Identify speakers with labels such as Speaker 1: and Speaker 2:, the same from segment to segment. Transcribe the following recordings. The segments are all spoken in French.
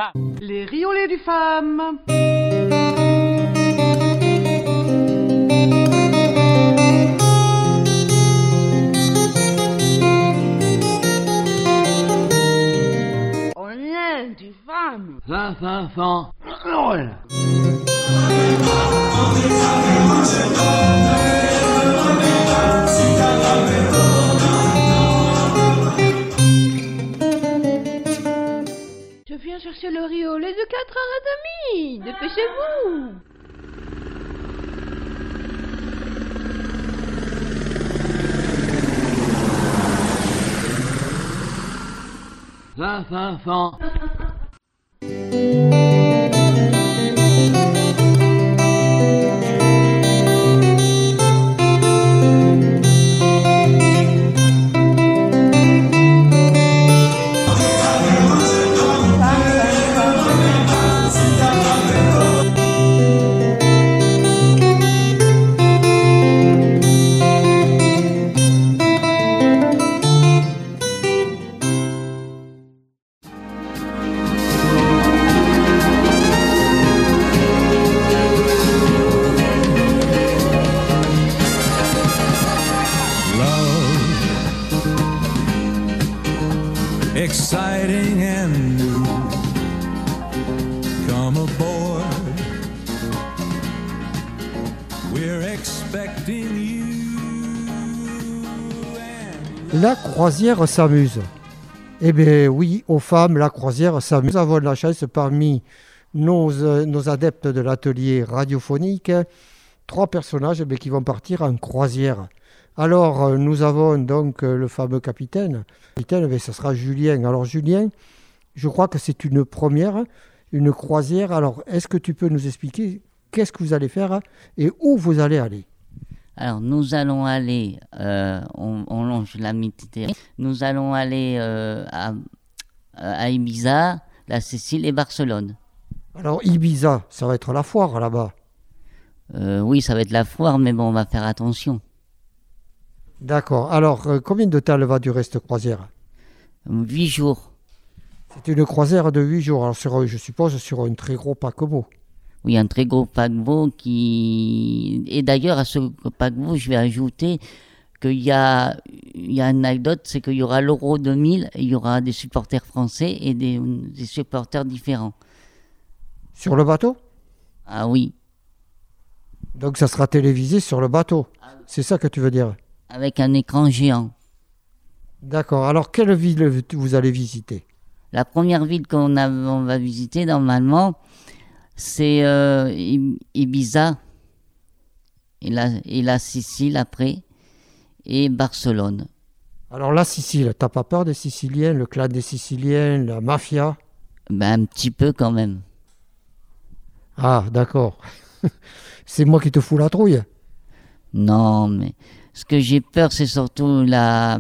Speaker 1: ça.
Speaker 2: Les riolets du femme.
Speaker 3: On est du femme.
Speaker 1: Noël.
Speaker 3: Je viens chercher le riolet de 4h30. Dépêchez-vous.
Speaker 4: Exciting and new. Come aboard. We're expecting you.
Speaker 5: La croisière s'amuse. Eh bien oui, aux femmes, la croisière s'amuse. Nous avons de la chance parmi nos adeptes de l'atelier radiophonique, 3 personnages qui vont partir en croisière. Alors, nous avons donc le fameux capitaine. Le capitaine, ce sera Julien. Alors, Julien, je crois que c'est une première, une croisière. Alors, est-ce que tu peux nous expliquer qu'est-ce que vous allez faire et où vous allez aller ?
Speaker 6: Alors, nous allons aller, on longe la Méditerranée, nous allons aller à Ibiza, la Sicile et Barcelone.
Speaker 5: Alors, Ibiza, ça va être la foire là-bas.
Speaker 6: Oui, ça va être la foire, mais bon, on va faire attention.
Speaker 5: D'accord. Alors, combien de temps va durer cette croisière ?
Speaker 6: 8 jours.
Speaker 5: C'est une croisière de 8 jours. Alors, je suppose sur un très gros paquebot.
Speaker 6: Oui, un très gros paquebot qui... Et d'ailleurs, à ce paquebot, je vais ajouter qu'il y a une anecdote, c'est qu'il y aura l'Euro 2000, et il y aura des supporters français et des supporters différents.
Speaker 5: Sur le bateau ?
Speaker 6: Ah oui.
Speaker 5: Donc, ça sera télévisé sur le bateau. C'est ça que tu veux dire ?
Speaker 6: Avec un écran géant.
Speaker 5: D'accord. Alors, quelle ville vous allez visiter ?
Speaker 6: La première ville qu'on va visiter, normalement, c'est Ibiza, et la Sicile après, et Barcelone.
Speaker 5: Alors, la Sicile, t'as pas peur des Siciliens, le clan des Siciliens, la mafia ?
Speaker 6: Ben, un petit peu quand même.
Speaker 5: Ah, d'accord. C'est moi qui te fous la trouille ?
Speaker 6: Non, mais... Ce que j'ai peur, c'est surtout la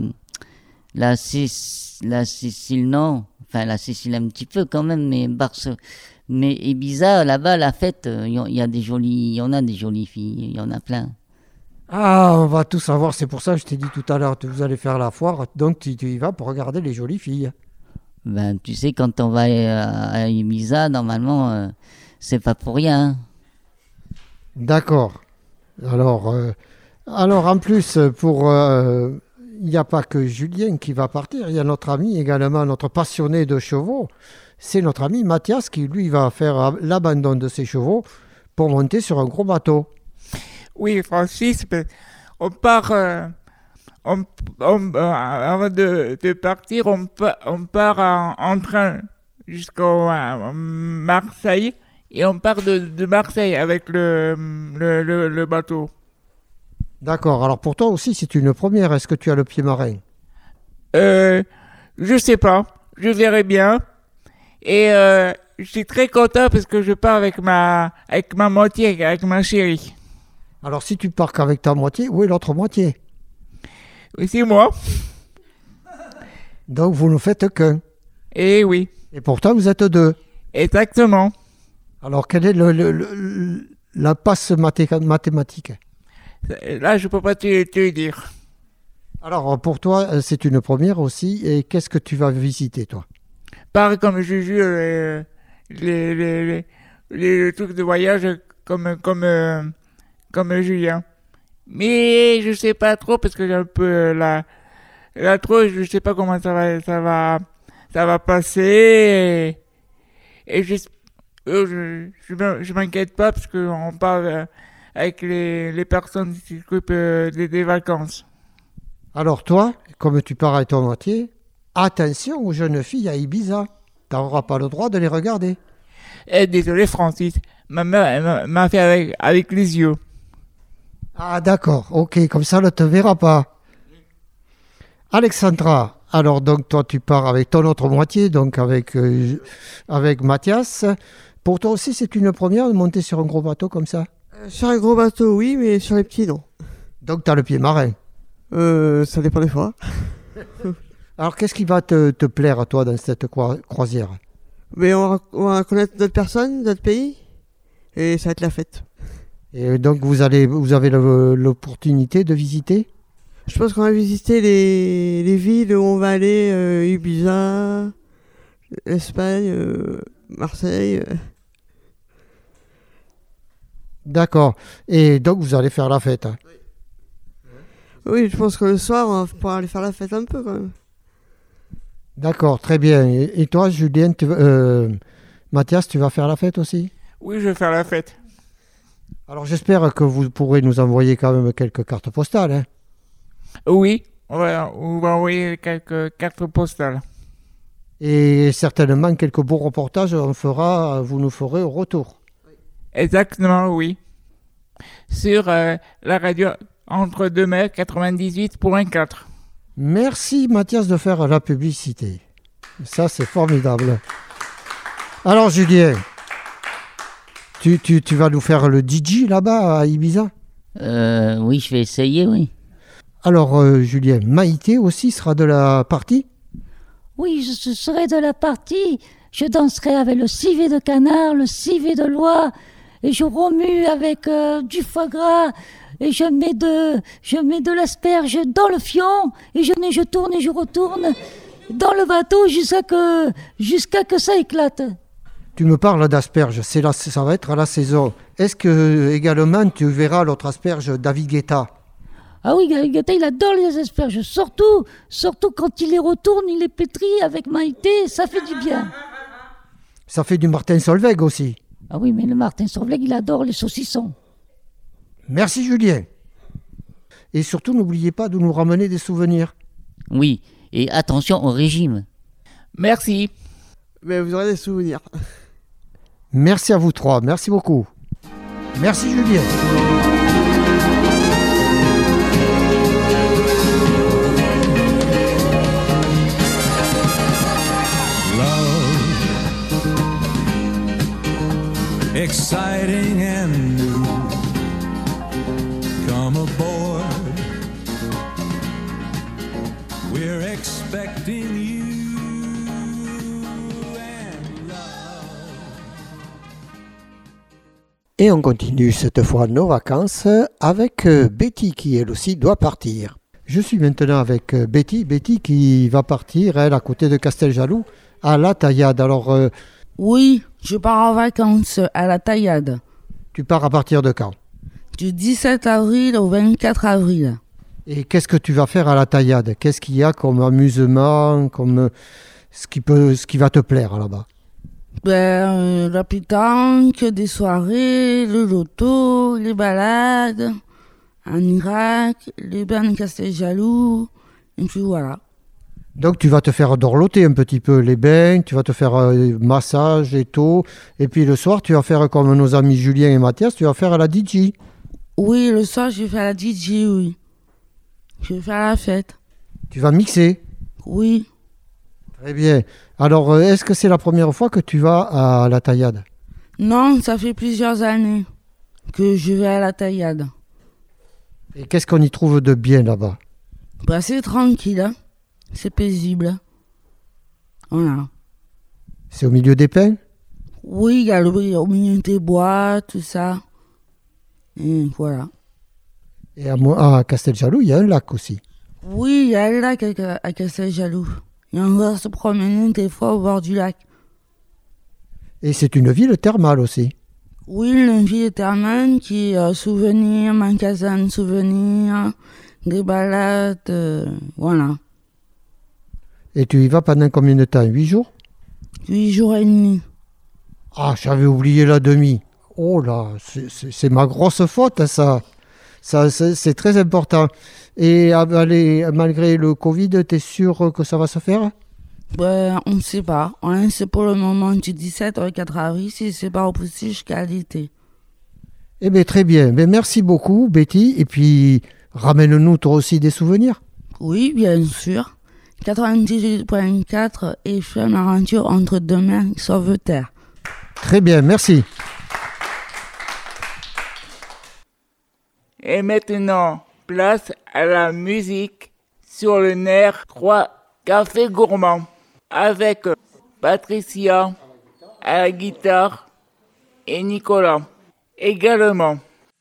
Speaker 6: Sicile, non. Enfin, la Sicile un petit peu quand même, mais Ibiza, là-bas, la fête, il y en a des jolies filles, il y en a plein.
Speaker 5: Ah, on va tout savoir, c'est pour ça que je t'ai dit tout à l'heure, vous allez faire la foire, donc tu y vas pour regarder les jolies filles.
Speaker 6: Ben, tu sais, quand on va à Ibiza, normalement, c'est pas pour rien.
Speaker 5: D'accord. Alors en plus, il n'y a pas que Julien qui va partir, il y a notre ami également, notre passionné de chevaux. C'est notre ami Mathias qui, lui, va faire l'abandon de ses chevaux pour monter sur un gros bateau.
Speaker 7: Oui, Francis, on part, avant de partir, on part en train jusqu'au Marseille et on part de Marseille avec le bateau.
Speaker 5: D'accord, alors pour toi aussi c'est une première, est-ce que tu as le pied marin ?
Speaker 7: Je sais pas, je verrai bien. Et je suis très content parce que je pars avec ma moitié, avec ma chérie.
Speaker 5: Alors si tu pars qu'avec ta moitié, où est l'autre moitié ?
Speaker 7: Oui, c'est moi.
Speaker 5: Donc vous ne faites qu'un.
Speaker 7: Eh oui.
Speaker 5: Et pourtant vous êtes 2.
Speaker 7: Exactement.
Speaker 5: Alors quelle est la passe mathématique ?
Speaker 7: Là, je peux pas te le dire.
Speaker 5: Alors, pour toi, c'est une première aussi. Et qu'est-ce que tu vas visiter, toi ?
Speaker 7: Pareil comme Juju, les trucs de voyage comme Julien. Mais je sais pas trop parce que j'ai un peu la trop, je sais pas comment ça va passer et je m'inquiète pas parce qu'on parle avec les personnes qui s'occupent des vacances.
Speaker 5: Alors toi, comme tu pars avec ton moitié, attention aux jeunes filles à Ibiza. Tu n'auras pas le droit de les regarder.
Speaker 7: Désolé Francis, ma mère elle m'a fait avec les yeux.
Speaker 5: Ah d'accord, ok, comme ça elle ne te verra pas. Alexandra, alors donc toi tu pars avec ton autre moitié, donc avec Mathias. Pour toi aussi c'est une première de monter sur un gros bateau comme ça?
Speaker 2: Sur un gros bateau, oui, mais sur les petits, non.
Speaker 5: Donc tu as le pied marin.
Speaker 2: Ça dépend des fois.
Speaker 5: Alors qu'est-ce qui va te plaire à toi dans cette croisière?
Speaker 2: Mais on va connaître d'autres personnes, d'autres pays, et ça va être la fête.
Speaker 5: Et donc vous avez l'opportunité de visiter?
Speaker 2: Je pense qu'on va visiter les villes où on va aller, Ibiza, Espagne, Marseille.
Speaker 5: D'accord. Et donc vous allez faire la fête, hein?
Speaker 2: Oui, je pense que le soir, on va pouvoir aller faire la fête un peu quand même.
Speaker 5: D'accord, très bien. Et toi, Julien, Mathias, tu vas faire la fête aussi?
Speaker 7: Oui, je vais faire la fête.
Speaker 5: Alors j'espère que vous pourrez nous envoyer quand même quelques cartes postales, hein?
Speaker 7: Oui, on va envoyer quelques cartes postales.
Speaker 5: Et certainement quelques beaux reportages vous nous ferez au retour.
Speaker 7: Exactement, oui. Sur la radio entre 2 mers 98.4.
Speaker 5: Merci Mathias de faire la publicité. Ça c'est formidable. Alors Julien, tu vas nous faire le DJ là-bas à Ibiza?
Speaker 6: Oui, je vais essayer, oui.
Speaker 5: Alors Julien, Maïté aussi sera de la partie?
Speaker 8: Oui, je serai de la partie. Je danserai avec le civet de canard, le civet de l'oie, et je remue avec du foie gras, et je mets de l'asperge dans le fion, et je tourne et je retourne dans le bateau jusqu'à que ça éclate.
Speaker 5: Tu me parles d'asperges, ça va être à la saison. Est-ce que également tu verras l'autre asperge, David Guetta?
Speaker 8: Ah oui, David Guetta, il adore les asperges, surtout quand il les retourne, il les pétrit avec Maïté, ça fait du bien.
Speaker 5: Ça fait du Martin Solveig aussi.
Speaker 8: Ah oui, mais le Martin Solveig, il adore les saucissons.
Speaker 5: Merci Julien. Et surtout, n'oubliez pas de nous ramener des souvenirs.
Speaker 6: Oui, et attention au régime.
Speaker 7: Merci.
Speaker 2: Mais vous aurez des souvenirs.
Speaker 5: Merci à vous trois, merci beaucoup. Merci Julien.
Speaker 4: Exciting and new. Come aboard. We're expecting you and love.
Speaker 5: Et on continue cette fois nos vacances avec Betty qui elle aussi doit partir. Je suis maintenant avec Betty qui va partir, elle, à côté de Casteljaloux, à la Taillade. Alors,
Speaker 9: oui, je pars en vacances à la Taillade.
Speaker 5: Tu pars à partir de quand?
Speaker 9: Du 17 avril au 24 avril.
Speaker 5: Et qu'est-ce que tu vas faire à la Taillade? Qu'est-ce qu'il y a comme amusement, comme ce qui va te plaire là-bas?
Speaker 9: La pétanque, des soirées, le loto, les balades, en Irak, les bains de Casteljaloux, et puis voilà.
Speaker 5: Donc tu vas te faire dorloter un petit peu les bains, tu vas te faire massage et tout, et puis le soir tu vas faire comme nos amis Julien et Mathias, tu vas faire la DJ.
Speaker 9: Oui, le soir je vais faire la DJ, oui. Je vais faire la fête.
Speaker 5: Tu vas mixer?
Speaker 9: Oui.
Speaker 5: Très bien. Alors est-ce que c'est la première fois que tu vas à la Taillade?
Speaker 9: Non, ça fait plusieurs années que je vais à la Taillade.
Speaker 5: Et qu'est-ce qu'on y trouve de bien là-bas?
Speaker 9: C'est tranquille, hein. C'est paisible. Voilà.
Speaker 5: C'est au milieu des pins?
Speaker 9: Oui, il y a au milieu des bois, tout ça. Et voilà.
Speaker 5: Et à Casteljaloux, il y a un lac aussi.
Speaker 9: Oui, il y a un lac à Casteljaloux. Et on va se promener des fois au bord du lac.
Speaker 5: Et c'est une ville thermale aussi.
Speaker 9: Oui, une ville thermale qui souvenirs, magasin de souvenirs, des balades, voilà.
Speaker 5: Et tu y vas pendant combien de temps? 8 jours?
Speaker 9: 8 jours et demi.
Speaker 5: Ah, j'avais oublié la demi. Oh là, c'est ma grosse faute, ça. Ça, c'est très important. Et malgré le Covid, tu es sûr que ça va se faire?
Speaker 9: Ben, on ne sait pas. C'est pour le moment du 17 au 4 avril, si c'est pas possible jusqu'à l'été.
Speaker 5: Eh bien, très bien. Ben, merci beaucoup, Betty. Et puis, ramène-nous toi aussi des souvenirs.
Speaker 9: Oui, bien sûr. 98.4 FM, la radio entre deux mers et Sauveterre.
Speaker 5: Très bien, merci.
Speaker 7: Et maintenant, place à la musique sur le nerf 3 Café Gourmand avec Patricia à la guitare et Nicolas également.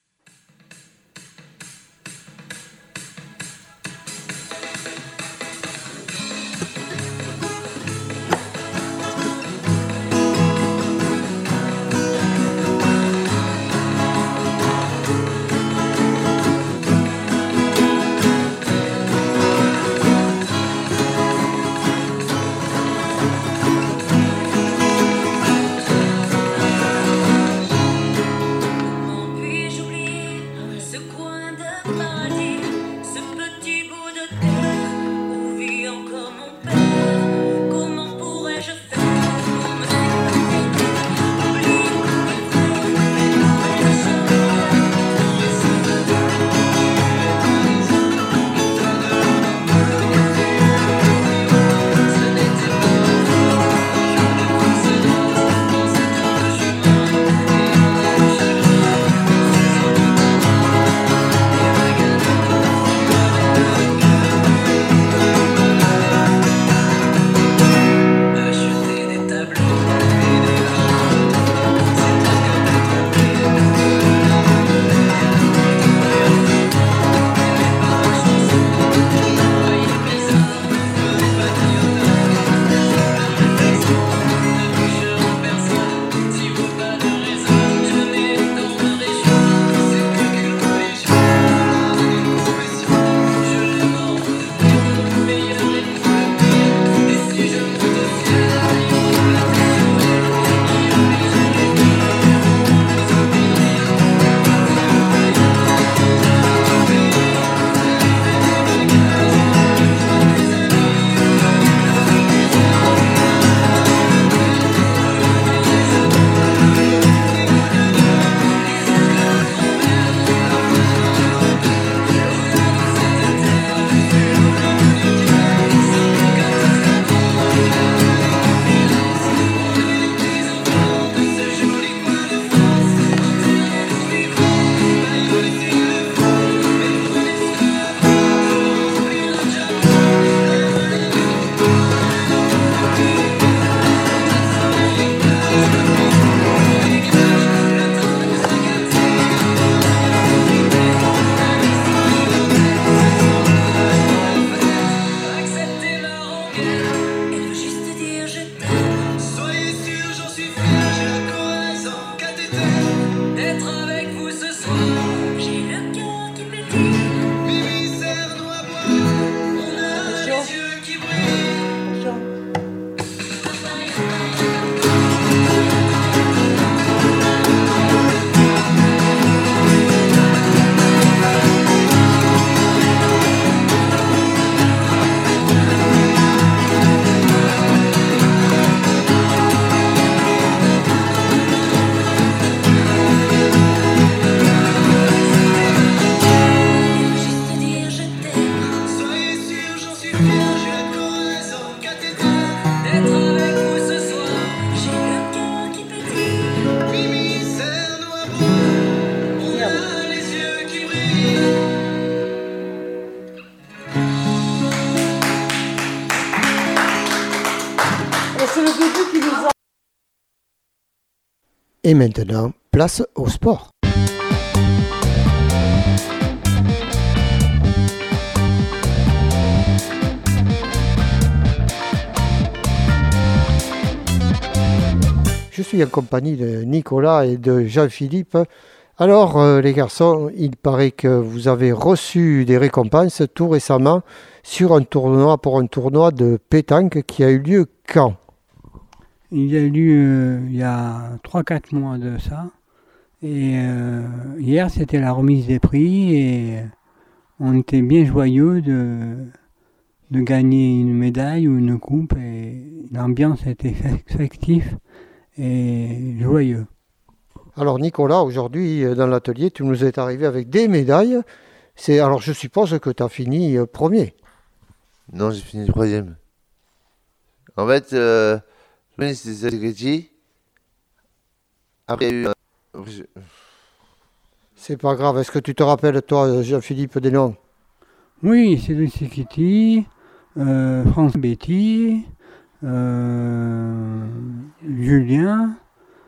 Speaker 5: Et maintenant, place au sport. Je suis en compagnie de Nicolas et de Jean-Philippe. Alors, les garçons, il paraît que vous avez reçu des récompenses tout récemment pour un tournoi de pétanque qui a eu lieu quand ?
Speaker 1: Il y a eu lieu il y a 3-4 mois de ça. Et hier, c'était la remise des prix et on était bien joyeux de gagner une médaille ou une coupe. Et l'ambiance était festive et joyeux.
Speaker 5: Alors Nicolas, aujourd'hui dans l'atelier, tu nous es arrivé avec des médailles. Alors je suppose que tu as fini premier.
Speaker 10: Non, j'ai fini troisième. En fait, c'était Saligeti. Après, il y a eu...
Speaker 5: C'est pas grave. Est-ce que tu te rappelles, toi, Jean-Philippe, des noms ?
Speaker 1: Oui, c'est de Sikiti, France Betty, Julien,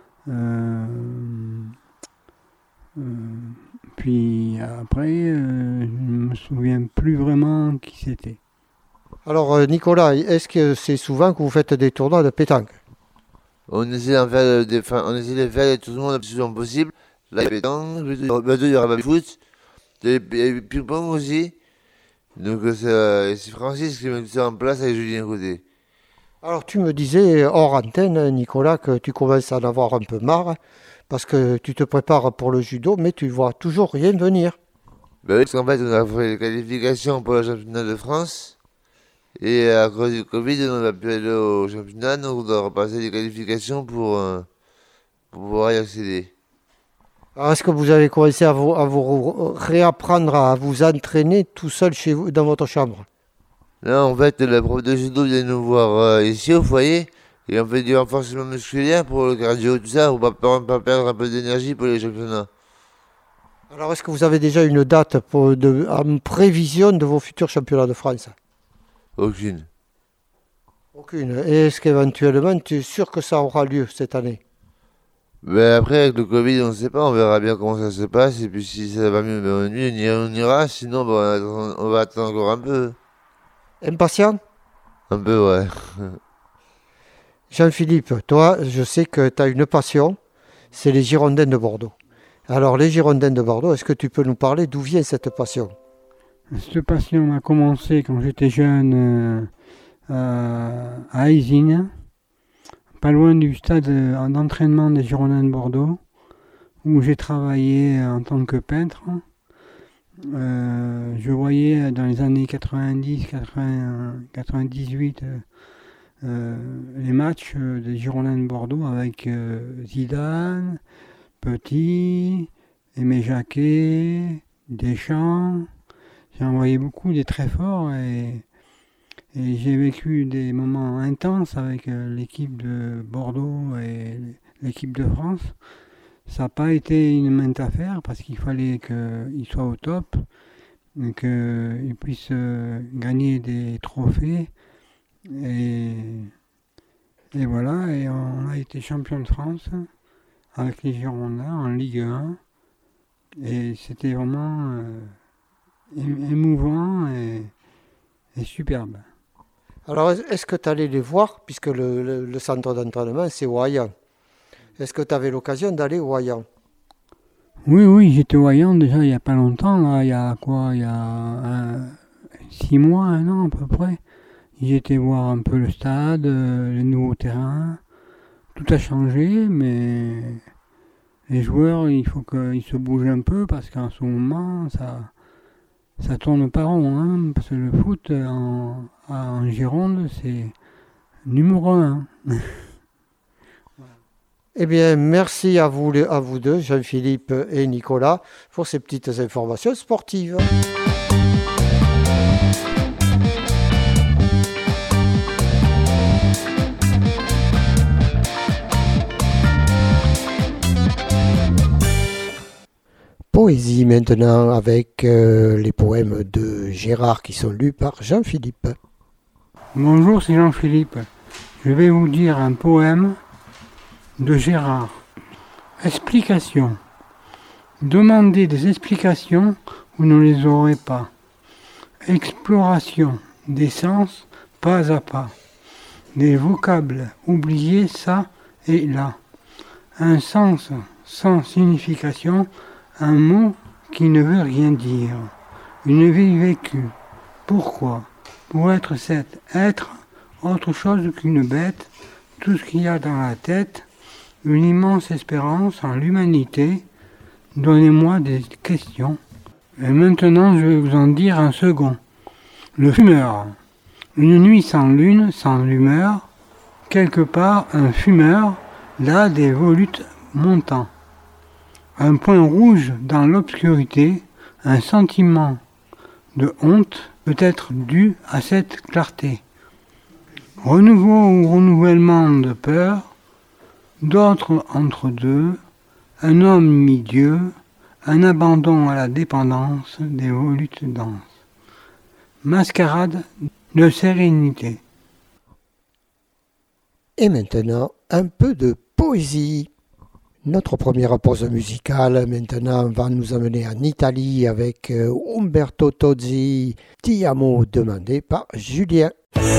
Speaker 1: puis après, je ne me souviens plus vraiment qui c'était.
Speaker 5: Alors Nicolas, est-ce que c'est souvent que vous faites des tournois de pétanque ?
Speaker 10: On essaie de faire des tournois le plus souvent possible. Là, il y a pétanque, bientôt il y aura le foot, il y a eu ping-pong aussi. Donc c'est Francis qui met tout ça en place avec Julien côté.
Speaker 5: Alors tu me disais hors antenne, Nicolas, que tu commences à en avoir un peu marre parce que tu te prépares pour le judo, mais tu ne vois toujours rien venir.
Speaker 10: Ben oui, parce qu'en fait, on a fait les qualifications pour le championnat de France. Et à cause du Covid, on n'a plus aller au championnat, donc on doit repasser les qualifications pour pouvoir y accéder.
Speaker 5: Alors est-ce que vous avez commencé à vous réapprendre à vous entraîner tout seul chez vous, dans votre chambre ?
Speaker 10: Là, en fait, la prof de judo vient nous voir ici au foyer, et on fait du renforcement musculaire pour le cardio, tout ça, pour pas perdre un peu d'énergie pour les championnats.
Speaker 5: Alors est-ce que vous avez déjà une date en prévision de vos futurs championnats de France ?
Speaker 10: Aucune.
Speaker 5: Aucune. Et est-ce qu'éventuellement, tu es sûr que ça aura lieu cette année ?
Speaker 10: Ben après, avec le Covid, on ne sait pas, on verra bien comment ça se passe, et puis si ça va mieux, on ira, sinon on va attendre encore un peu.
Speaker 5: Impatient ?
Speaker 10: Un peu, ouais.
Speaker 5: Jean-Philippe, toi, je sais que tu as une passion, c'est les Girondins de Bordeaux. Alors les Girondins de Bordeaux, est-ce que tu peux nous parler d'où vient cette passion ?
Speaker 1: Cette passion a commencé quand j'étais jeune à Aizine, pas loin du stade d'entraînement des Girondins de Bordeaux, où j'ai travaillé en tant que peintre. Je voyais dans les années 90, 98 les matchs des Girondins de Bordeaux avec Zidane, Petit, Aimé Jacquet, Deschamps. J'ai envoyé beaucoup des très forts et j'ai vécu des moments intenses avec l'équipe de Bordeaux et l'équipe de France. Ça n'a pas été une mince affaire parce qu'il fallait qu'ils soient au top et qu'ils puissent gagner des trophées. Et voilà, et on a été champion de France avec les Girondins en Ligue 1. Et c'était vraiment émouvant et superbe.
Speaker 5: Alors, est-ce que tu allais les voir, puisque le centre d'entraînement, c'est Ouaillan ? Est-ce que tu avais l'occasion d'aller au Ouaillan ?
Speaker 1: Oui, j'étais au Ouaillan déjà il n'y a pas longtemps, là, il y a 6 mois, 1 an à peu près. J'ai été voir un peu le stade, les nouveaux terrains. Tout a changé, mais les joueurs, il faut qu'ils se bougent un peu, parce qu'en ce moment, ça tourne pas rond, hein, parce que le foot en Gironde, c'est numéro 1.
Speaker 5: Eh bien, merci à vous deux, Jean-Philippe et Nicolas, pour ces petites informations sportives. Poésie maintenant avec les poèmes de Gérard qui sont lus par Jean-Philippe.
Speaker 1: Bonjour, c'est Jean-Philippe. Je vais vous dire un poème de Gérard. Explication. Demandez des explications, vous ne les aurez pas. Exploration des sens, pas à pas. Des vocables oubliés ça et là. un sens sans signification, un mot qui ne veut rien dire. Une vie vécue. Pourquoi? Pour être cet être, autre chose qu'une bête, tout ce qu'il y a dans la tête, une immense espérance en l'humanité. Donnez-moi des questions. Et maintenant, je vais vous en dire un second. Le fumeur. Une nuit sans lune, sans humeur, quelque part un fumeur, là des volutes montants. Un point rouge dans l'obscurité, un sentiment de honte peut être dû à cette clarté. Renouveau ou renouvellement de peur, d'autres entre deux, un homme mi-dieu, un abandon à la dépendance des volutes denses. Mascarade de sérénité.
Speaker 5: Et maintenant, un peu de poésie. Notre première pause musicale maintenant va nous amener en Italie avec Umberto Tozzi, Ti amo, demandé par Julien.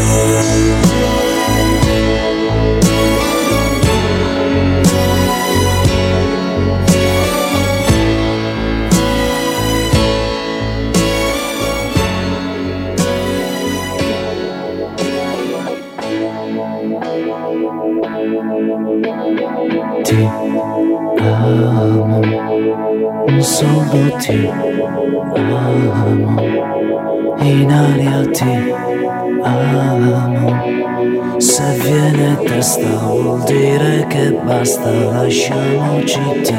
Speaker 11: Ti amo, solo ti amo, in aria ti amo. Se viene testa vuol dire che basta, lasciamoci, ti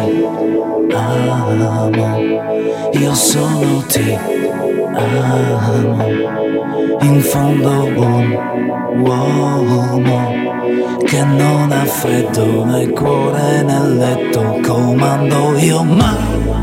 Speaker 11: amo, io sono ti amo, in fondo buon uomo che non ha freddo nel cuore nel letto, comando io ma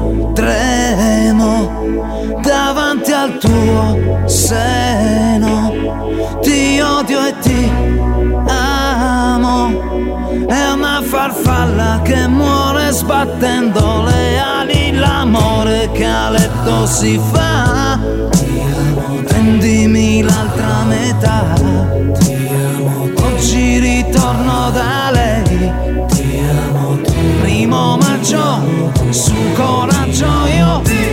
Speaker 11: tremo davanti al tuo seno, ti odio e ti amo, è una farfalla che muore sbattendo le ali, l'amore che a letto si fa, prendimi l'altra metà, oggi ritorno da lei, ti amo, primo maggio, su coraggio io ti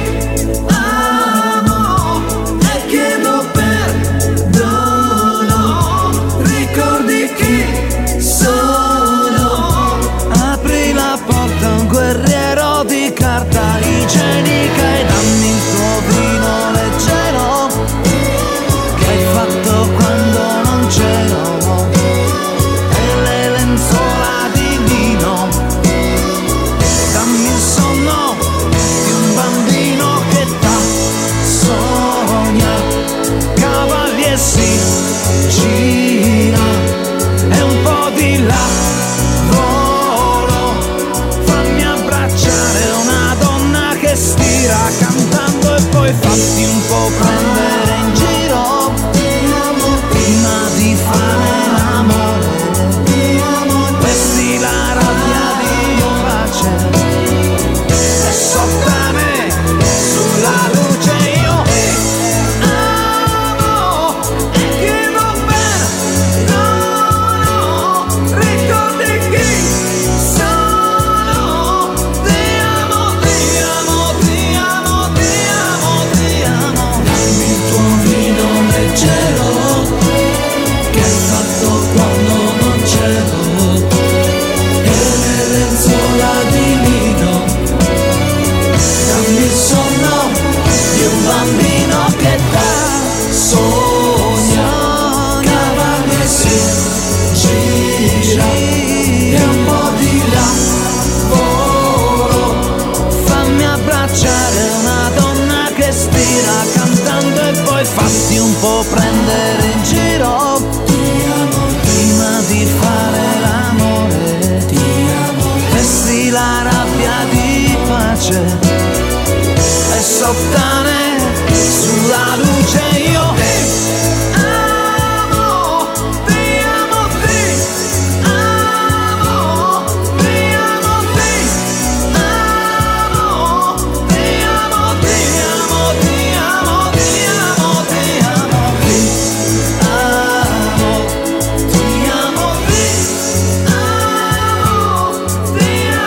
Speaker 11: amo e chiedo perdono, ricordi chi sono, apri la porta a un guerriero di carta igienica e dammi il tuo vino leggero che hai fatto quando non c'ero. Si gira e un po' di lavoro, fammi abbracciare una donna che stira cantando e poi fatti un po' prendere in giro prima di fare l'amore, vesti la rabbia di pace e sottane sulla luce io fatti un po' prendere in giro, ti amo, prima di fare l'amore, ti amo, vesti la rabbia di pace e sottane sulla luce io
Speaker 12: Ti amo,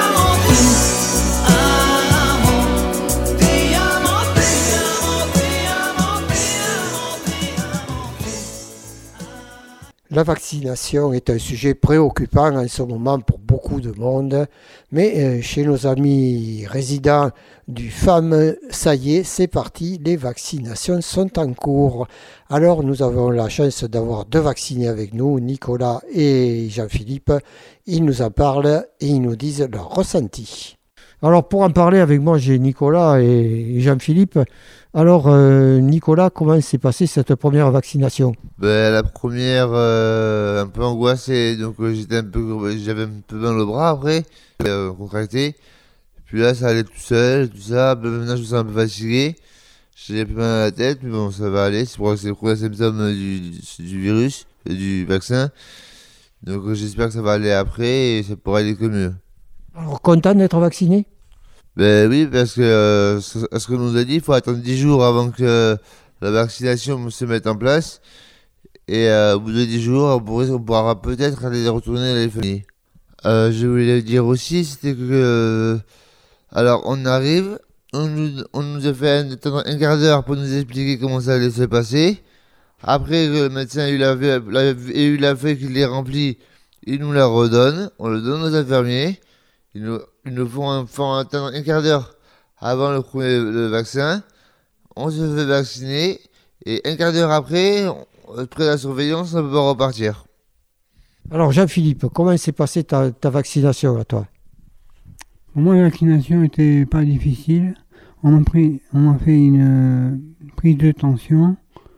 Speaker 5: La vaccination est un sujet préoccupant en ce moment pour beaucoup de monde, mais chez nos amis résidents du FAM, ça y est, c'est parti, les vaccinations sont en cours. Alors nous avons la chance d'avoir 2 vaccinés avec nous, Nicolas et Jean-Philippe. Ils nous en parlent et ils nous disent leur ressenti. Alors pour en parler avec moi, j'ai Nicolas et Jean-Philippe. Alors Nicolas, comment s'est passée cette première vaccination ?
Speaker 10: La première, un peu angoissé, donc j'avais un peu mal au bras après, contracté. Puis là, ça allait tout seul, tout ça. Maintenant, je me sens un peu fatigué. J'ai un peu mal à la tête, mais bon, ça va aller. C'est le premier symptôme du virus, du vaccin. Donc j'espère que ça va aller après et ça pourra aller que mieux.
Speaker 5: Alors, content d'être vacciné ?
Speaker 10: Oui, parce que ce qu'on nous a dit, il faut attendre 10 jours avant que la vaccination se mette en place. Et au bout de 10 jours, on pourra peut-être aller retourner à les familles. Je voulais dire aussi, c'était que... alors, on arrive, on nous a fait attendre un quart d'heure pour nous expliquer comment ça allait se passer. Après, le médecin a eu la feuille qu'il est remplie, il nous la redonne, on le donne aux infirmiers. Ils nous font attendre un quart d'heure avant le vaccin. On se fait vacciner et un quart d'heure après, après la surveillance, on peut repartir.
Speaker 5: Alors Jean-Philippe, comment s'est passée ta vaccination à toi ?
Speaker 1: Pour moi, la vaccination n'était pas difficile. On m'a fait une prise de tension,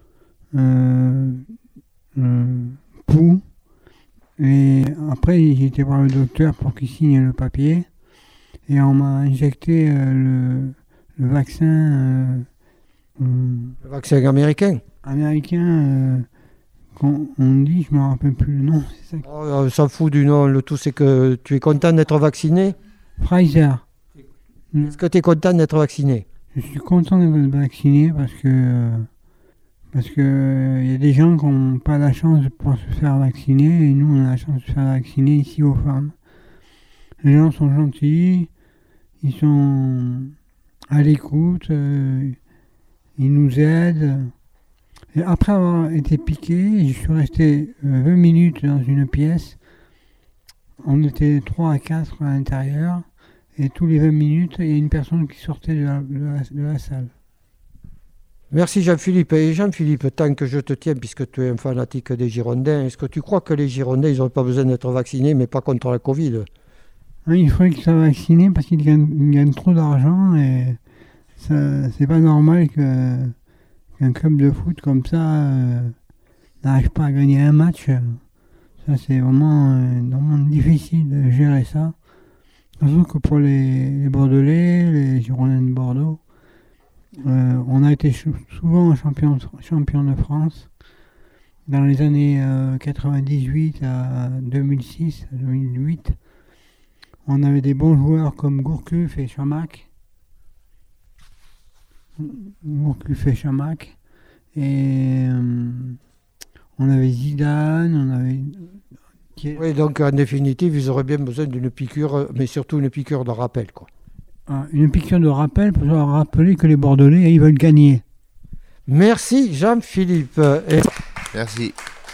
Speaker 1: pouls. Et après, j'ai été voir le docteur pour qu'il signe le papier. Et on m'a injecté le vaccin.
Speaker 5: Le vaccin américain ?
Speaker 1: Américain, on dit, je ne me rappelle plus le nom. C'est ça.
Speaker 5: On s'en fout du nom, le tout c'est que tu es content d'être vacciné ?
Speaker 1: Pfizer.
Speaker 5: Est-ce que tu es content d'être vacciné ?
Speaker 1: Je suis content d'être vacciné parce que y a des gens qui n'ont pas la chance de pouvoir se faire vacciner et nous on a la chance de se faire vacciner ici aux femmes. Les gens sont gentils, ils sont à l'écoute, ils nous aident. Et après avoir été piqué, je suis resté 20 minutes dans une pièce. On était 3 à 4 à l'intérieur et tous les 20 minutes, il y a une personne qui sortait de la salle.
Speaker 5: Merci Jean-Philippe. Et Jean-Philippe, tant que je te tiens, puisque tu es un fanatique des Girondins, est-ce que tu crois que les Girondins, ils n'ont pas besoin d'être vaccinés, mais pas contre la Covid ?
Speaker 1: Oui, il faudrait qu'ils soient vaccinés parce qu'ils gagnent trop d'argent et c'est pas normal qu'un club de foot comme ça n'arrive pas à gagner un match. Ça, c'est vraiment difficile de gérer ça. Surtout que pour les Bordelais, les Girondins de Bordeaux, on a été souvent champion de France dans les années 98 à 2006, 2008. On avait des bons joueurs comme Gourcuff et Chamac. Et on avait Zidane, on avait...
Speaker 5: Oui, donc en définitive, ils auraient bien besoin d'une piqûre, mais surtout une piqûre de rappel, quoi.
Speaker 1: Une piqûre de rappel pour leur rappeler que les Bordelais, ils veulent gagner.
Speaker 5: Merci Jean-Philippe.
Speaker 10: Merci.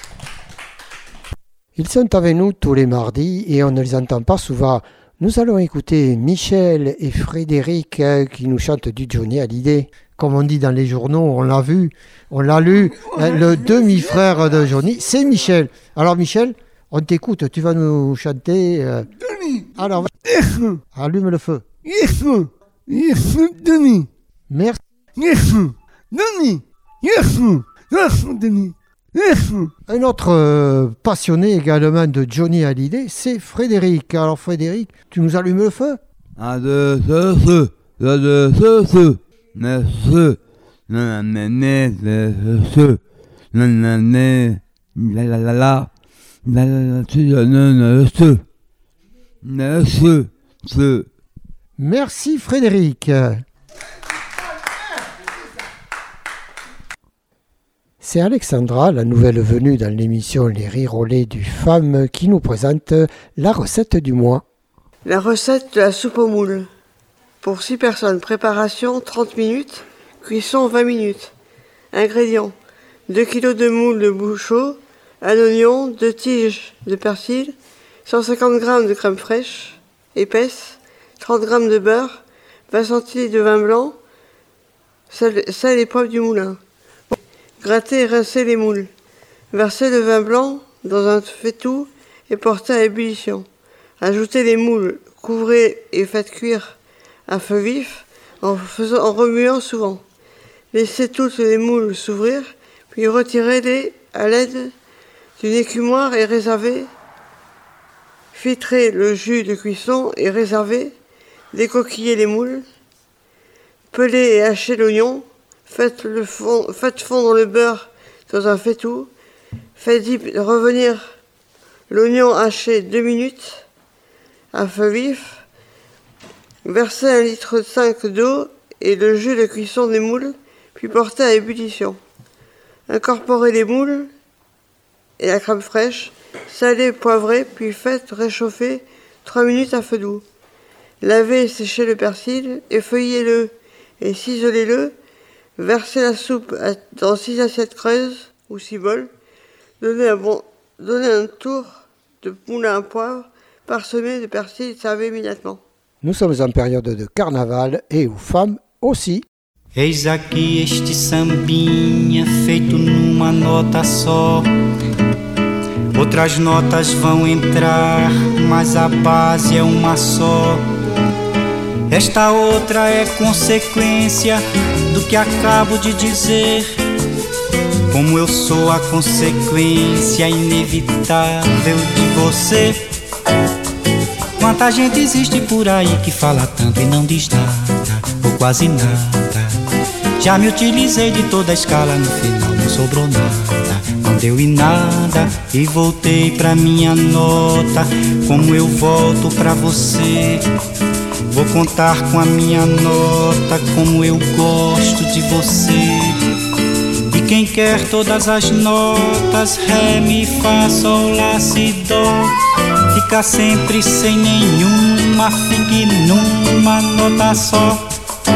Speaker 5: Ils sont avec nous tous les mardis et on ne les entend pas souvent. Nous allons écouter Michel et Frédéric qui nous chantent du Johnny Hallyday. Comme on dit dans les journaux, on l'a vu, on l'a lu, le demi-frère de Johnny, c'est Michel. Alors Michel, on t'écoute, tu vas nous chanter.
Speaker 12: Johnny.
Speaker 5: Alors, allume le feu.
Speaker 12: Johnny.
Speaker 5: Merci.
Speaker 12: Johnny. Johnny.
Speaker 5: Un autre passionné également de Johnny Hallyday, c'est Frédéric. Alors Frédéric, tu nous allumes le feu ? Merci Frédéric. C'est Alexandra, la nouvelle venue dans l'émission Les Rires au lait du FAM, qui nous présente la recette du mois.
Speaker 2: La recette de la soupe aux moules. Pour 6 personnes, préparation 30 minutes, cuisson 20 minutes. Ingrédients 2 kg de moules de bouchot, un oignon, 2 tiges de persil, 150 g de crème fraîche, épaisse, 30 g de beurre, 20 centilitres de vin blanc, sel et poivre du moulin. Gratter et rincer les moules. Verser le vin blanc dans un faitout et porter à ébullition. Ajoutez les moules, couvrez et faites cuire à feu vif en remuant souvent. Laissez toutes les moules s'ouvrir, puis retirez-les à l'aide d'une écumoire et réservez. Filtrez le jus de cuisson et réservez. Décoquillez les moules. Pelez et hachez l'oignon. Faites fondre le beurre dans un faitout. Faites revenir l'oignon haché 2 minutes à feu vif. Versez 1,5 litre d'eau et le jus de cuisson des moules, puis portez à ébullition. Incorporez les moules et la crème fraîche, salez, poivrez, puis faites réchauffer 3 minutes à feu doux. Lavez et séchez le persil, effeuillez-le et ciselez-le. Versez la soupe dans 6 assiettes creuses ou 6 bols. Donnez un tour de moulin à poivre parsemé de persil et servez immédiatement.
Speaker 5: Nous sommes en période de carnaval et aux femmes aussi.
Speaker 13: Eis aqui este sambinha feito numa nota só. Outras notas vão entrar, mas a base é uma só. Esta outra é consequência do que acabo de dizer. Como eu sou a consequência inevitável de você. Quanta gente existe por aí que fala tanto e não diz nada, ou quase nada. Já me utilizei de toda a escala, no final não sobrou nada. Não deu em nada e voltei pra minha nota. Como eu volto pra você, vou contar com a minha nota. Como eu gosto de você. E quem quer todas as notas, ré, mi, fá, sol, lá, si, dó, fica sempre sem nenhuma, fique numa nota só.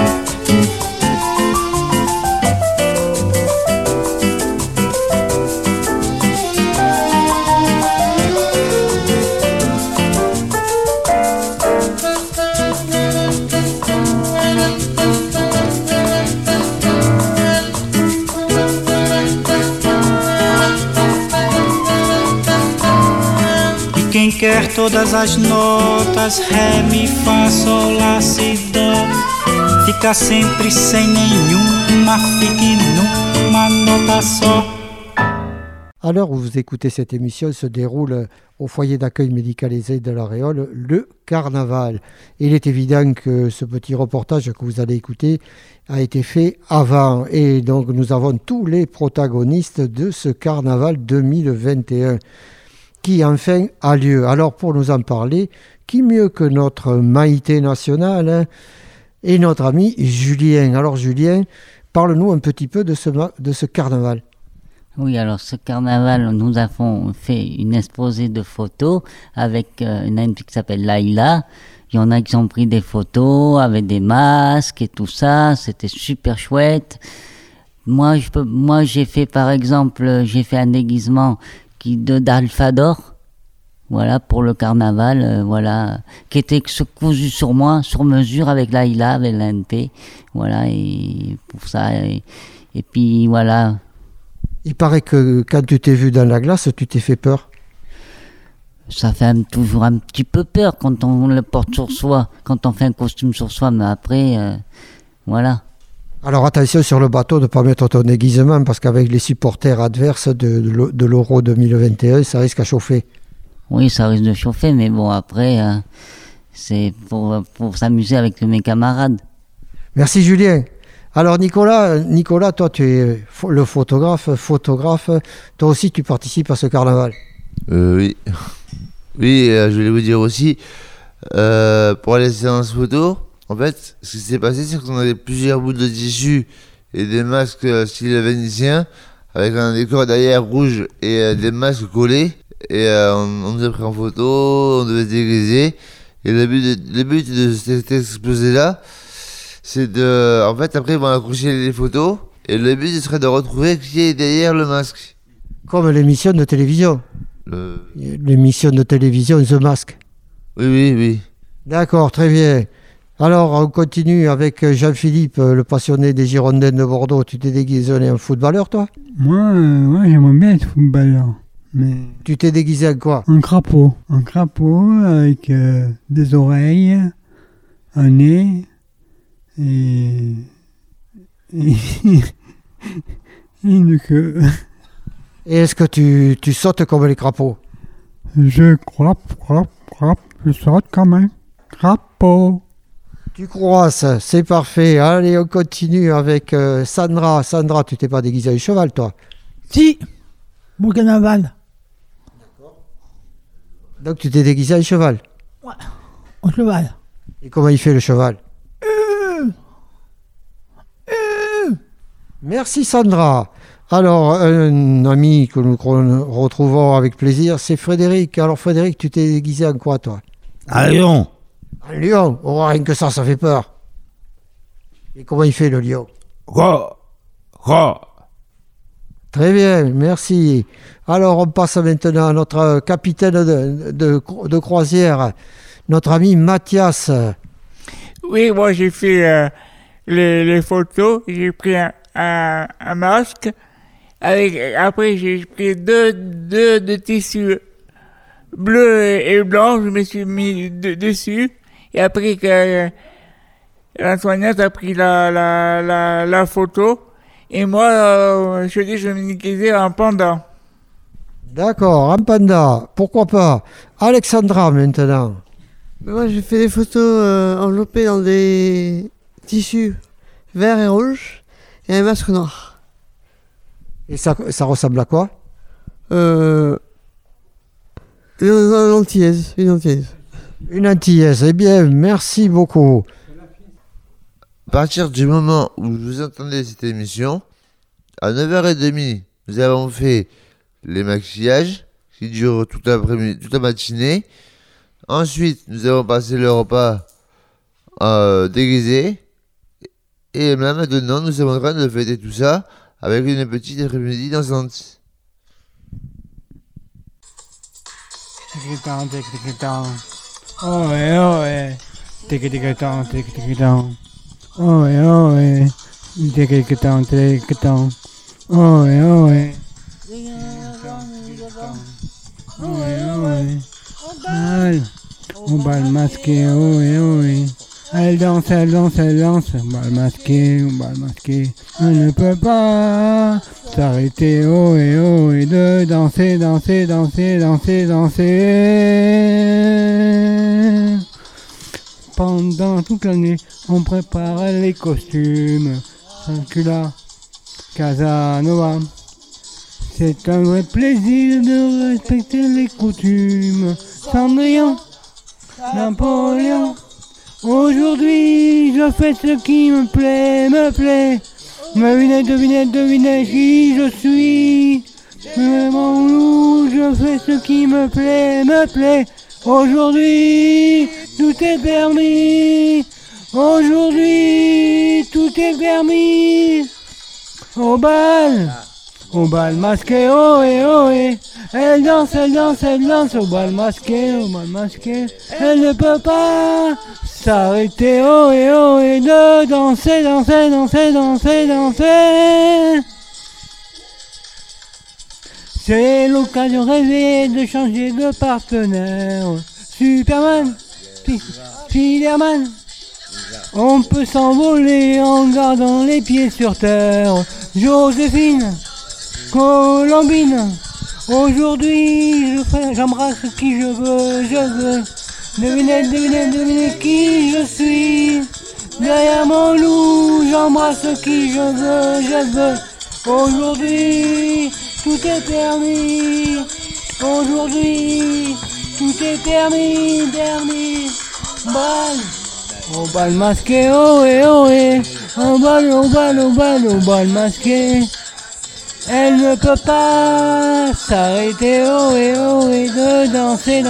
Speaker 13: Quem quer todas as notas, ré, mi, fá, sol, lá, si, dó, fica sempre sem nenhuma, fique numa nota só.
Speaker 5: À l'heure où vous écoutez cette émission, se déroule au foyer d'accueil médicalisé de la Réole le carnaval. Et il est évident que ce petit reportage que vous allez écouter a été fait avant. Et donc nous avons tous les protagonistes de ce carnaval 2021. Qui enfin a lieu. Alors pour nous en parler, qui mieux que notre Maïté nationale et notre ami Julien. Alors Julien, parle-nous un petit peu de ce carnaval.
Speaker 6: Oui, alors ce carnaval, nous avons fait une exposé de photos avec une amie qui s'appelle Laïla. Il y en a qui ont pris des photos avec des masques et tout ça, c'était super chouette. Moi j'ai fait par exemple, j'ai fait un déguisement d'Alfador, voilà, pour le carnaval, voilà, qui était cousu sur moi, sur mesure avec Laïla, avec l'ANP, voilà, et pour ça, et puis voilà.
Speaker 5: Il paraît que quand tu t'es vu dans la glace, tu t'es fait peur.
Speaker 6: Ça fait toujours un petit peu peur quand on le porte sur soi, quand on fait un costume sur soi, mais après, voilà.
Speaker 5: Alors attention sur le bateau de ne pas mettre ton déguisement parce qu'avec les supporters adverses de l'Euro 2021, ça risque à chauffer.
Speaker 6: Oui, ça risque de chauffer, mais bon, après, c'est pour s'amuser avec mes camarades.
Speaker 5: Merci Julien. Alors Nicolas, toi tu es le photographe. Toi aussi tu participes à ce carnaval.
Speaker 10: Oui. Oui, je voulais vous dire aussi, pour les séances photo, en fait, ce qui s'est passé, c'est qu'on avait plusieurs bouts de tissu et des masques style vénitien, avec un décor derrière rouge et des masques collés. Et on nous a pris en photo, on devait se déguiser. Et le but de cet exposé-là, c'est de... En fait, après, ils vont accrocher les photos. Et le but, ce serait de retrouver qui est derrière le masque.
Speaker 5: Comme l'émission de télévision. L'émission de télévision The Mask.
Speaker 10: Oui.
Speaker 5: D'accord, très bien. Alors, on continue avec Jean-Philippe, le passionné des Girondins de Bordeaux. Tu t'es déguisé en footballeur, toi?
Speaker 1: Moi, j'aimerais bien être footballeur. Mais
Speaker 5: tu t'es déguisé en quoi?
Speaker 1: Un crapaud. Un crapaud avec des oreilles, un nez et une queue.
Speaker 5: Et est-ce que tu sautes comme les crapauds?
Speaker 1: Je je saute quand même. Crapaud.
Speaker 5: Tu croisses, c'est parfait. Allez, on continue avec Sandra. Sandra, tu t'es pas déguisée en cheval, toi?
Speaker 12: Si, mon carnaval.
Speaker 5: Donc tu t'es déguisé en cheval?
Speaker 12: Ouais, en cheval.
Speaker 5: Et comment il fait le cheval? Merci Sandra. Alors, un ami que nous retrouvons avec plaisir, c'est Frédéric. Alors Frédéric, tu t'es déguisé en quoi, toi?
Speaker 14: Un lion.
Speaker 5: Un lion? Oh, rien que ça fait peur. Et comment il fait le lion? Très bien, merci. Alors, on passe maintenant à notre capitaine de croisière, notre ami Mathias.
Speaker 7: Oui, moi j'ai fait les photos, j'ai pris un masque, après j'ai pris deux tissus bleus et blancs, je me suis mis dessus, et après que la soignante a pris la photo, et moi je dis je me déguisais en panda.
Speaker 5: D'accord, un panda, pourquoi pas. Alexandra maintenant.
Speaker 2: Moi j'ai fait des photos enveloppées dans des tissus verts et rouges et un masque noir.
Speaker 5: Et ça ressemble à quoi?
Speaker 2: Une antillaise.
Speaker 5: Une antillaise, eh bien, merci beaucoup.
Speaker 10: À partir du moment où vous entendez cette émission, à 9h30, nous avons fait les maquillages qui durent toute l'après-midi, toute la matinée. Ensuite, nous avons passé le repas déguisé. Et là, maintenant, nous sommes en train de fêter tout ça avec une petite après-midi dansante.
Speaker 1: Oh ouais. Oh ouais. Oh ouais. On va le masquer, Elle danse, on va le masquer, Elle ne peut pas s'arrêter, et de danser. Pendant toute l'année, on prépare les costumes. Sancula, Casanova. C'est un vrai plaisir de respecter les coutumes. Cendrillon, Napoléon. Aujourd'hui, je fais ce qui me plaît. Devinez qui je suis. Je fais ce qui me plaît. Aujourd'hui, tout est permis. Au bal masqué, Elle danse, au bal masqué. Elle ne peut pas s'arrêter, et de danser. C'est l'occasion rêvée de changer de partenaire. Superman, Spiderman. On peut s'envoler en gardant les pieds sur terre. Joséphine, Colombine. Aujourd'hui, j'embrasse qui je veux. Devinez qui je suis. Derrière mon loup, j'embrasse qui je veux. Aujourd'hui, tout est permis. Dernier bal. Au bal masqué, au bal masqué. Elle ne peut pas s'arrêter, et de danser.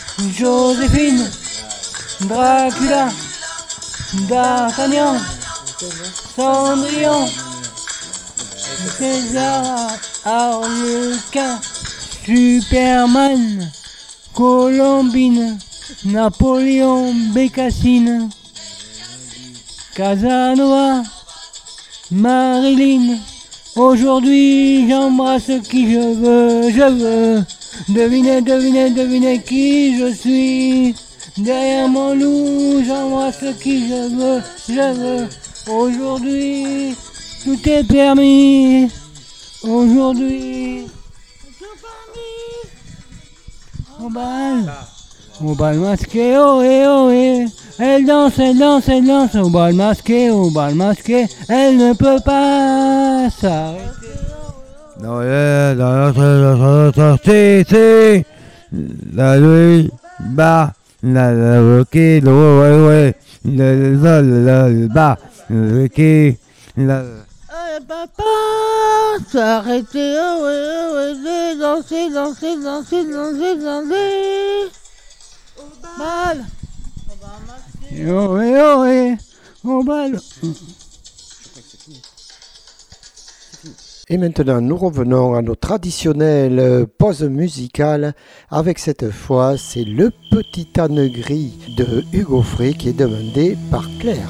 Speaker 1: Joséphine, Dracula, D'Artagnan, Cendrillon, César, Harlequin, Superman, Colombine, Napoléon, Bécassine, Casanova, Marilyn. Aujourd'hui j'embrasse qui je veux. Devinez, devinez, devinez qui je suis. Derrière mon loup, j'embrasse qui je veux. Aujourd'hui, tout est permis. Aujourd'hui, au bal masqué, ohé, ohé. Elle danse, au bal masqué, elle ne peut pas s'arrêter.
Speaker 14: Non, la nuit, bah, la qui, bah, qui, la.
Speaker 9: Papa, s'arrêter, danser. Bal.
Speaker 1: Ohé, au bal.
Speaker 5: Et maintenant, nous revenons à nos traditionnelles pauses musicales. Avec cette fois, c'est Le Petit âne gris de Hugo Frey qui est demandé par Claire.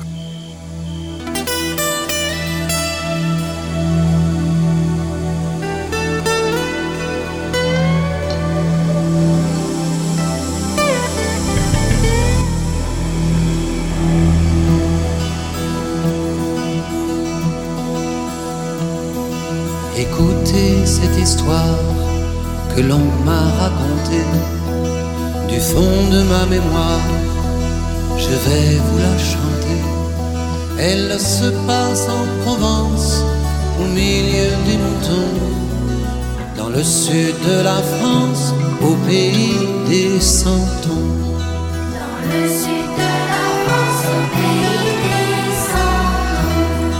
Speaker 11: Écoutez cette histoire que l'on m'a racontée du fond de ma mémoire, je vais vous la chanter. Elle se passe en Provence, au milieu des moutons, dans le sud de la France, au pays des santons.
Speaker 15: Dans le sud de la France, au pays des santons.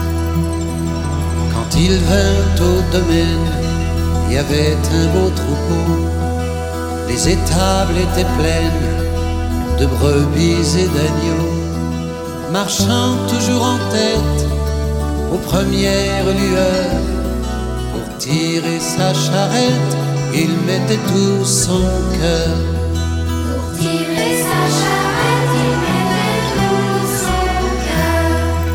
Speaker 11: Quand il vint au domaine, il y avait un beau troupeau. Les étables étaient pleines de brebis et d'agneaux. Marchant toujours en tête aux premières lueurs, pour tirer sa charrette, il mettait tout son cœur.
Speaker 15: Pour tirer sa charrette, il mettait tout son cœur.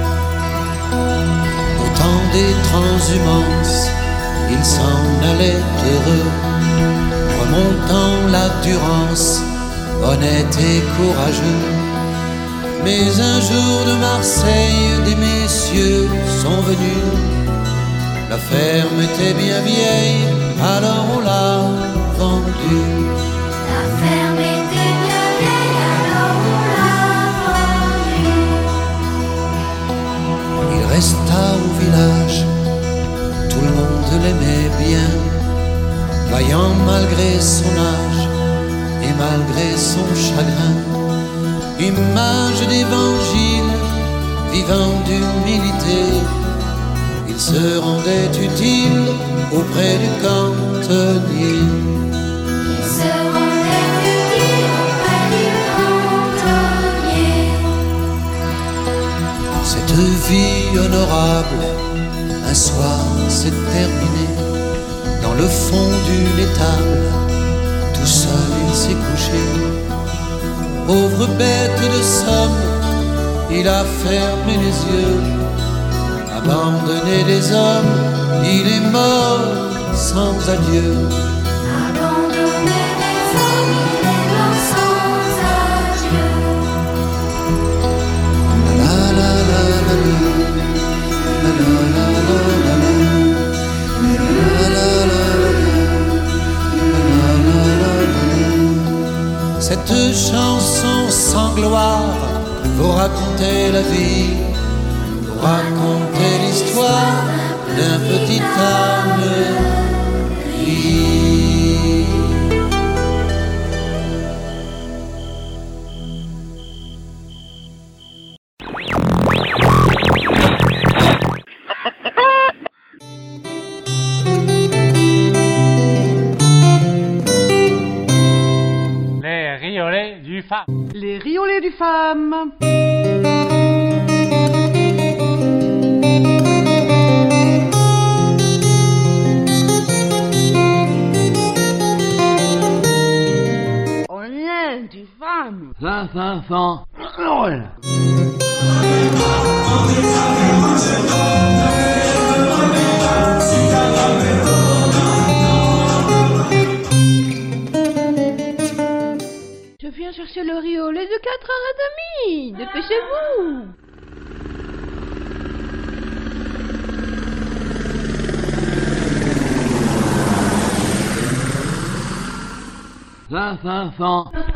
Speaker 11: Au temps des transhumances, il s'en allait heureux, remontant la Durance, honnête et courageux. Mais un jour de Marseille, des messieurs sont venus. La ferme était bien vieille, alors on l'a vendue.
Speaker 15: La ferme était bien vieille, alors on l'a vendue.
Speaker 11: Il resta au village, tout le monde l'aimait bien, vaillant malgré son âge et malgré son chagrin. Image d'évangile, vivant d'humilité, il se rendait utile auprès du cantonnier.
Speaker 15: Il se rendait utile auprès du cantonnier.
Speaker 11: Cette vie honorable, un soir s'est terminée. Dans le fond d'une étable, tout seul il s'est couché. Pauvre bête de somme, il a fermé les yeux. Abandonné des hommes, il est mort sans adieu.
Speaker 15: Abandonné des hommes, il est mort sans adieu.
Speaker 11: La la la la la la la la la. Cette chanson sans gloire vous raconter la vie, vous raconter l'histoire d'un petit âne gris.
Speaker 16: Les riolets du femme.
Speaker 17: Les riolets du femme. femme.
Speaker 18: Noël.
Speaker 3: Je viens chercher le riz au lait de 4h30. Dépêchez-vous.
Speaker 18: Fin.